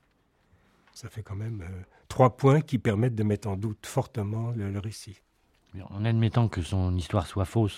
Ça fait quand même 3 points qui permettent de mettre en doute fortement le récit. En admettant que son histoire soit fausse,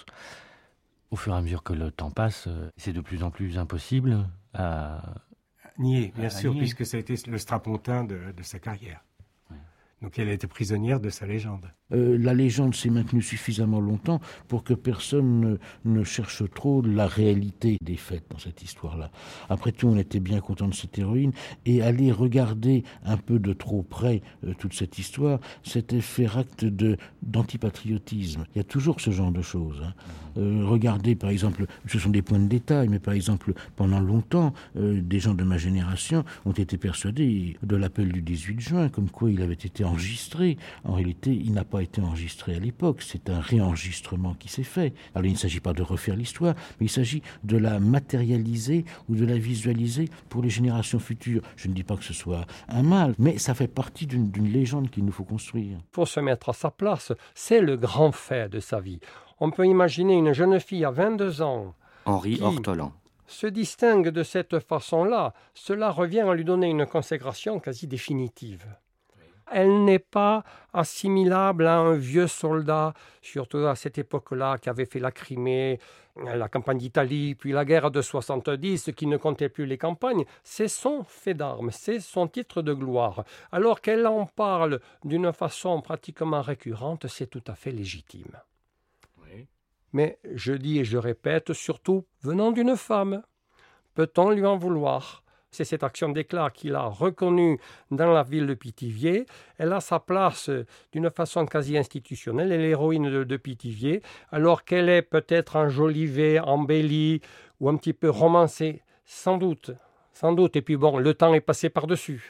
au fur et à mesure que le temps passe, c'est de plus en plus impossible à nier, bien sûr, nier. Puisque ça a été le strapontin de sa carrière. Ouais. Donc elle a été prisonnière de sa légende. La légende s'est maintenue suffisamment longtemps pour que personne ne cherche trop la réalité des faits dans cette histoire-là. Après tout, on était bien content de cette héroïne, et aller regarder un peu de trop près toute cette histoire, c'était faire acte d'antipatriotisme. Il y a toujours ce genre de choses. Regardez, par exemple, ce sont des points de détail, mais par exemple, pendant longtemps, des gens de ma génération ont été persuadés de l'appel du 18 juin, comme quoi il avait été enregistré. En réalité, il n'a pas été enregistré à l'époque, c'est un réenregistrement qui s'est fait. Alors il ne s'agit pas de refaire l'histoire, mais il s'agit de la matérialiser ou de la visualiser pour les générations futures. Je ne dis pas que ce soit un mal, mais ça fait partie d'une légende qu'il nous faut construire. Il faut se mettre à sa place, c'est le grand fait de sa vie. On peut imaginer une jeune fille à 22 ans Henri Ortolan se distingue de cette façon-là. Cela revient à lui donner une consécration quasi définitive. Elle n'est pas assimilable à un vieux soldat, surtout à cette époque-là, qui avait fait la Crimée, la campagne d'Italie, puis la guerre de 70, qui ne comptait plus les campagnes. C'est son fait d'armes, c'est son titre de gloire. Alors qu'elle en parle d'une façon pratiquement récurrente, c'est tout à fait légitime. Oui. Mais je dis et je répète, surtout venant d'une femme, peut-on lui en vouloir ? C'est cette action d'éclat qu'il a reconnue dans la ville de Pithiviers. Elle a sa place d'une façon quasi institutionnelle. Elle est l'héroïne de Pithiviers, alors qu'elle est peut-être enjolivée, embellie ou un petit peu romancée. Sans doute. Et puis bon, le temps est passé par-dessus.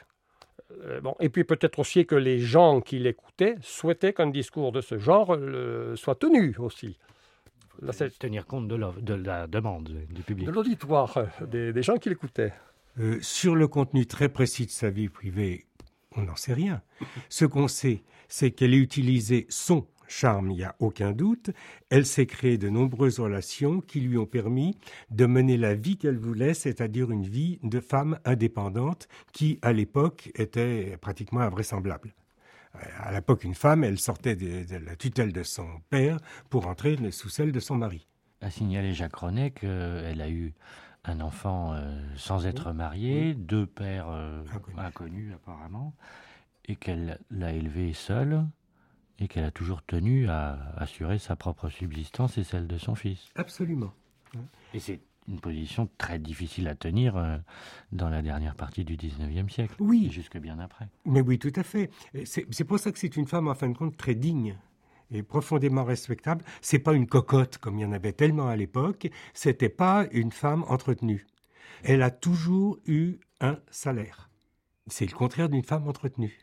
Et puis peut-être aussi que les gens qui l'écoutaient souhaitaient qu'un discours de ce genre soit tenu aussi. Là, c'est tenir compte de la demande du public. De l'auditoire, des gens qui l'écoutaient. Sur le contenu très précis de sa vie privée, on n'en sait rien. Ce qu'on sait, c'est qu'elle a utilisé son charme, il n'y a aucun doute. Elle s'est créée de nombreuses relations qui lui ont permis de mener la vie qu'elle voulait, c'est-à-dire une vie de femme indépendante qui, à l'époque, était pratiquement invraisemblable. À l'époque, une femme, elle sortait de la tutelle de son père pour entrer sous celle de son mari. A signalé Jacques Renet qu'elle a eu un enfant sans être marié, 2 pères inconnus apparemment, et qu'elle l'a élevé seule, et qu'elle a toujours tenu à assurer sa propre subsistance et celle de son fils. Absolument. Et c'est une position très difficile à tenir dans la dernière partie du XIXe siècle, oui. Et jusque bien après. Mais oui, tout à fait. C'est pour ça que c'est une femme, en fin de compte, très digne. Et profondément respectable. C'est pas une cocotte comme il y en avait tellement à l'époque. C'était pas une femme entretenue. Elle a toujours eu un salaire. C'est le contraire d'une femme entretenue.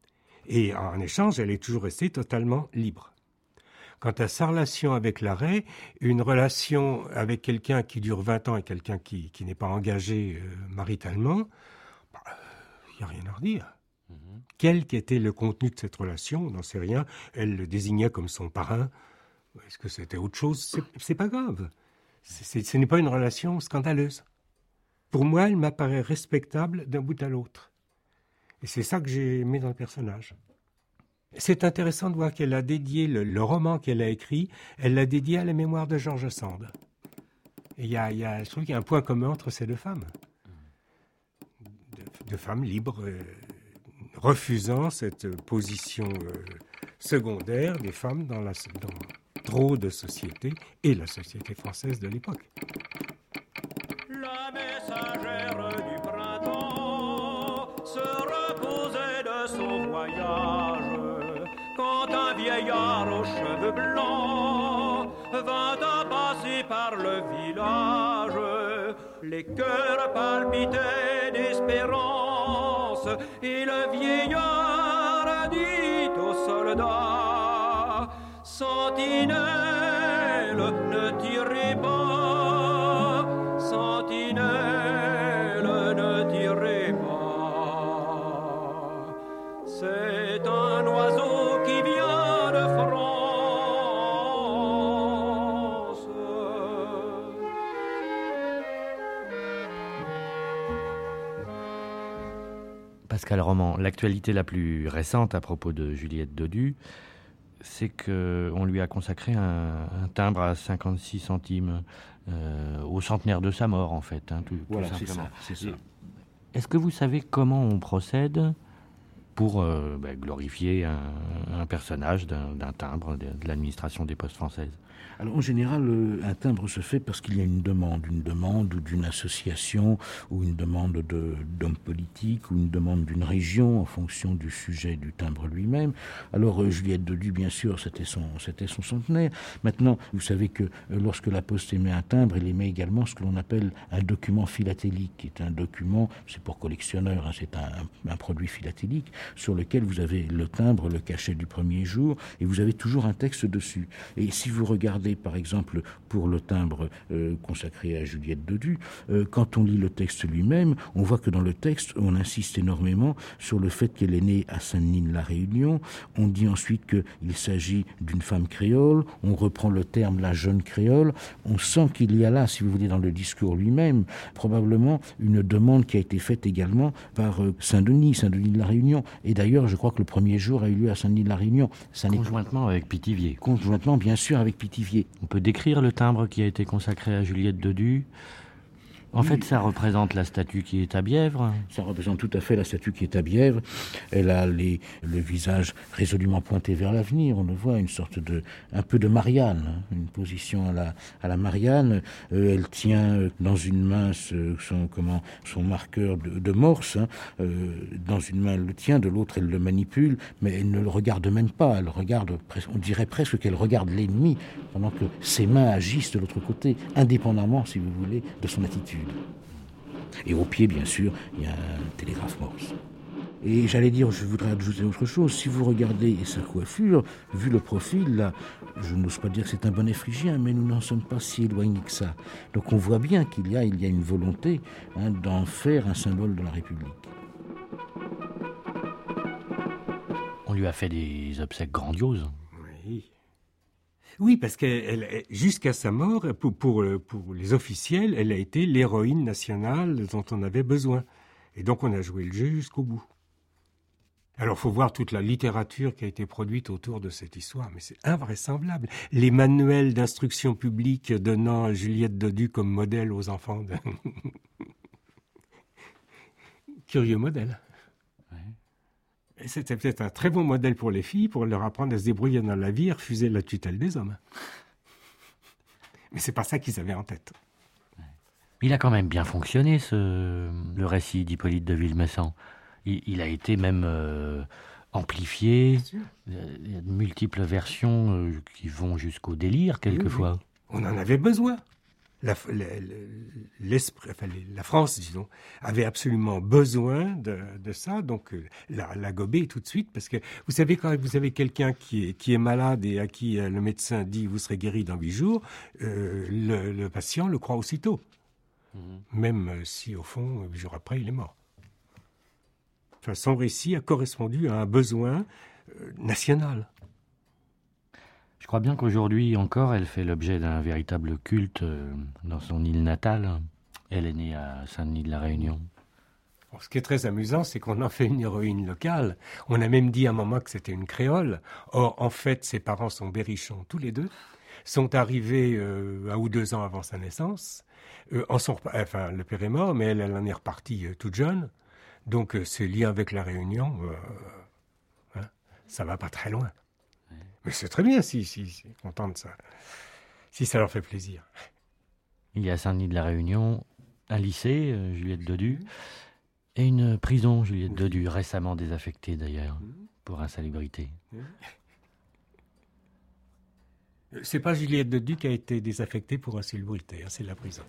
Et en échange, elle est toujours restée totalement libre. Quant à sa relation avec l'arrêt, une relation avec quelqu'un qui dure 20 ans et quelqu'un qui n'est pas engagé maritalement, il n'y a rien à redire. Quel qu'était le contenu de cette relation, on n'en sait rien. Elle le désignait comme son parrain. Est-ce que c'était autre chose ? C'est pas grave. Ce n'est pas une relation scandaleuse. Pour moi, elle m'apparaît respectable d'un bout à l'autre. Et c'est ça que j'ai aimé dans le personnage. C'est intéressant de voir qu'elle a dédié le roman qu'elle a écrit, elle l'a dédié à la mémoire de George Sand. Et je trouve qu'il y a un point commun entre ces deux femmes. De femmes libres, refusant cette position secondaire des femmes dans trop de sociétés, et la société française de l'époque. La messagère du printemps se reposait de son voyage quand un vieillard aux cheveux blancs vint à passer par le village. Les cœurs palpitaient d'espérance et le vieillard dit aux soldats: Sentinelle, ne tirez pas, sentinelle, ne tirez pas. C'est un oiseau qui vient de France. Pascal Roman, l'actualité la plus récente à propos de Juliette Dodu, c'est qu'on lui a consacré un timbre à 56 centimes au centenaire de sa mort, en fait. Tout simplement. C'est ça. Est-ce que vous savez comment on procède pour glorifier un personnage d'un timbre de l'administration des postes françaises? Alors en général, un timbre se fait parce qu'il y a une demande ou d'une association, ou une demande d'hommes politiques, ou une demande d'une région en fonction du sujet du timbre lui-même. Alors Juliette Dodu, bien sûr, c'était son centenaire. Maintenant, vous savez que lorsque la Poste émet un timbre, elle émet également ce que l'on appelle un document philatélique, qui est un document, c'est pour collectionneurs, c'est un produit philatélique, sur lequel vous avez le timbre, le cachet du premier jour, et vous avez toujours un texte dessus. Et si vous regardez, par exemple, pour le timbre consacré à Juliette Dodu, quand on lit le texte lui-même, on voit que dans le texte, on insiste énormément sur le fait qu'elle est née à Saint-Denis-de-la-Réunion. On dit ensuite qu'il s'agit d'une femme créole. On reprend le terme la jeune créole. On sent qu'il y a là, si vous voulez, dans le discours lui-même, probablement une demande qui a été faite également par Saint-Denis de la Réunion. Et d'ailleurs, je crois que le premier jour a eu lieu à Saint-Denis de la Réunion. Conjointement avec Pithiviers. Conjointement, bien sûr, avec Pithiviers. On peut décrire le timbre qui a été consacré à Juliette Dodu. En fait, ça représente la statue qui est à Bièvre. Ça représente tout à fait la statue qui est à Bièvre. Elle a le visage résolument pointé vers l'avenir. On le voit, une sorte un peu de Marianne, une position à la Marianne. Elle tient dans une main son marqueur de morse. Dans une main, elle le tient, de l'autre, elle le manipule, mais elle ne le regarde même pas. Elle regarde, on dirait presque qu'elle regarde l'ennemi, pendant que ses mains agissent de l'autre côté, indépendamment, si vous voulez, de son attitude. Et au pied, bien sûr, il y a un télégraphe morse. Et j'allais dire, je voudrais ajouter autre chose. Si vous regardez sa coiffure, vu le profil, là, je n'ose pas dire que c'est un bonnet phrygien, mais nous n'en sommes pas si éloignés que ça. Donc on voit bien qu'il y a une volonté d'en faire un symbole de la République. On lui a fait des obsèques grandioses. Oui, parce que jusqu'à sa mort, pour les officiels, elle a été l'héroïne nationale dont on avait besoin. Et donc on a joué le jeu jusqu'au bout. Alors il faut voir toute la littérature qui a été produite autour de cette histoire, mais c'est invraisemblable. Les manuels d'instruction publique donnant Juliette Dodu comme modèle aux enfants. Curieux modèle. C'était peut-être un très bon modèle pour les filles, pour leur apprendre à se débrouiller dans la vie et refuser la tutelle des hommes. Mais c'est pas ça qu'ils avaient en tête. Il a quand même bien fonctionné, le récit d'Hippolyte de Villemessant. Il a été même amplifié. Il y a de multiples versions qui vont jusqu'au délire, quelquefois. Oui. On en avait besoin. La France, disons, avait absolument besoin de ça, donc la gober tout de suite, parce que vous savez, quand vous avez quelqu'un qui est malade et à qui le médecin dit « vous serez guéri dans 8 jours », le patient le croit aussitôt, même si au fond, 8 jours après, il est mort. Enfin, son récit a correspondu à un besoin national. Je crois bien qu'aujourd'hui encore, elle fait l'objet d'un véritable culte dans son île natale. Elle est née à Saint-Denis de la Réunion. Bon, ce qui est très amusant, c'est qu'on en fait une héroïne locale. On a même dit à un moment que c'était une créole. Or, en fait, ses parents sont berrichons tous les deux, sont arrivés 1 ou 2 ans avant sa naissance. Le père est mort, mais elle en est repartie toute jeune. Donc, ce lien avec la Réunion, ça va pas très loin. Ouais. Mais c'est très bien si content de ça. Si ça leur fait plaisir. Il y a à Saint-Denis de la Réunion un lycée, Juliette Dodu, et une prison, Juliette Dodu, récemment désaffectée d'ailleurs, pour insalubrité. C'est pas Juliette Dodu qui a été désaffectée pour insalubrité, c'est la prison.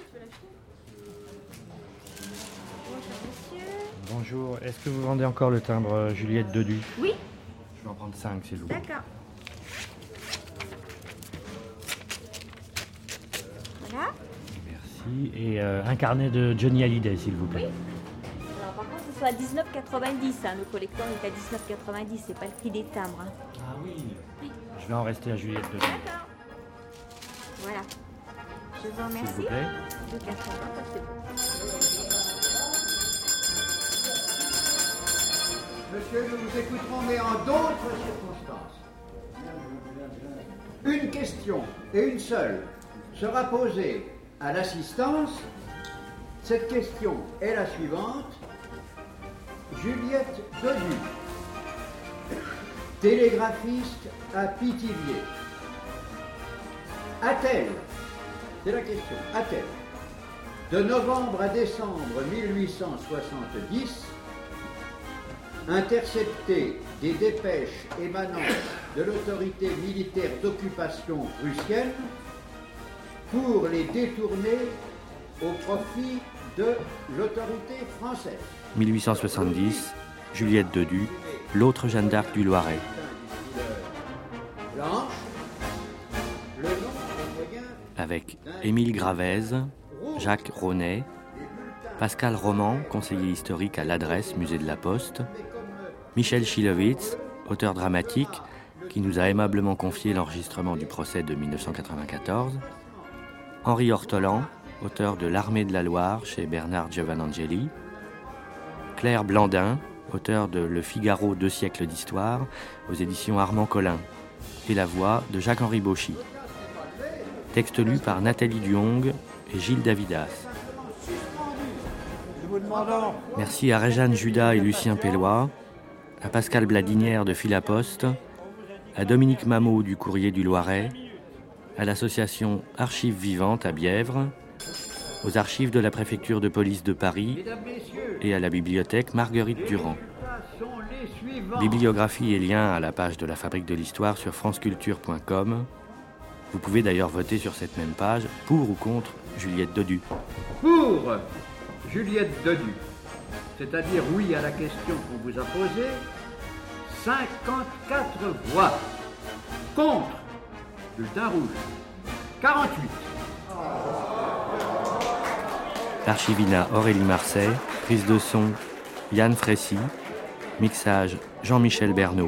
Bonjour, est-ce que vous vendez encore le timbre Juliette Dodu? Oui. Je vais en prendre 5, s'il vous plaît. D'accord. Voilà. Merci. Et un carnet de Johnny Hallyday, s'il vous plaît. Oui. Alors par contre, ce soit à 19,90. Le collecteur est à 19,90. C'est pas le prix des timbres. Ah oui. Je vais en rester à Juliette Dodu. D'accord. Voilà. Je vous remercie. S'il vous plaît. 2,80, c'est bon. Monsieur, nous vous écouterons, mais en d'autres circonstances. Une question, et une seule, sera posée à l'assistance. Cette question est la suivante. Juliette Dodu, télégraphiste à Pithiviers, a-t-elle, c'est la question, a-t-elle, de novembre à décembre 1870, intercepté des dépêches émanant de l'autorité militaire d'occupation prussienne pour les détourner au profit de l'autorité française. 1870, Juliette Dodu, l'autre Jeanne d'Arc du Loiret. Blanche, le nom des moyens avec Émile Gravez, Jacques Ronet, Pascal Roman, conseiller historique à l'Adresse, musée de la Poste, Michel Chilowitz, auteur dramatique, qui nous a aimablement confié l'enregistrement du procès de 1994, Henri Ortolan, auteur de L'Armée de la Loire chez Bernard Giovanangeli, Claire Blandin, auteur de Le Figaro, 2 siècles d'histoire, aux éditions Armand Collin, et la voix de Jacques-Henri Bauchy. Texte lu par Nathalie Duong et Gilles Davidas. Merci à Réjeanne Judas et Lucien Pellois, à Pascal Bladinière de Philaposte, à Dominique Mameau du Courrier du Loiret, à l'association Archives Vivantes à Bièvre, aux archives de la préfecture de police de Paris et à la bibliothèque Marguerite Durand. Bibliographie et liens à la page de la Fabrique de l'Histoire sur franceculture.com. Vous pouvez d'ailleurs voter sur cette même page pour ou contre Juliette Dodu. Pour Juliette Dodu, c'est-à-dire oui à la question qu'on vous a posée, 54 voix. Contre, bulletin rouge, 48. Archivina Aurélie Marseille, prise de son Yann Frécy, mixage Jean-Michel Bernot.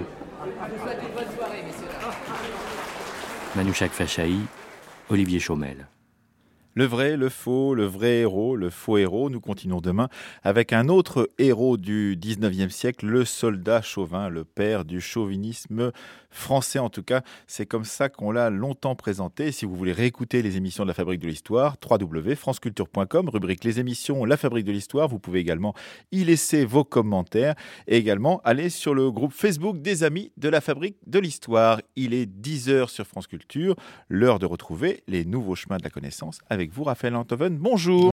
Manouchak Fachaï, Olivier Chaumel. Le vrai, le faux héros, le faux héros. Nous continuons demain avec un autre héros du 19e siècle, le soldat Chauvin, le père du chauvinisme français. En tout cas, c'est comme ça qu'on l'a longtemps présenté. Si vous voulez réécouter les émissions de la Fabrique de l'Histoire, www.franceculture.com, rubrique les émissions La Fabrique de l'Histoire. Vous pouvez également y laisser vos commentaires et également aller sur le groupe Facebook des Amis de la Fabrique de l'Histoire. Il est 10h sur France Culture, l'heure de retrouver les nouveaux chemins de la connaissance avec vous, Raphaël Antoven. Bonjour.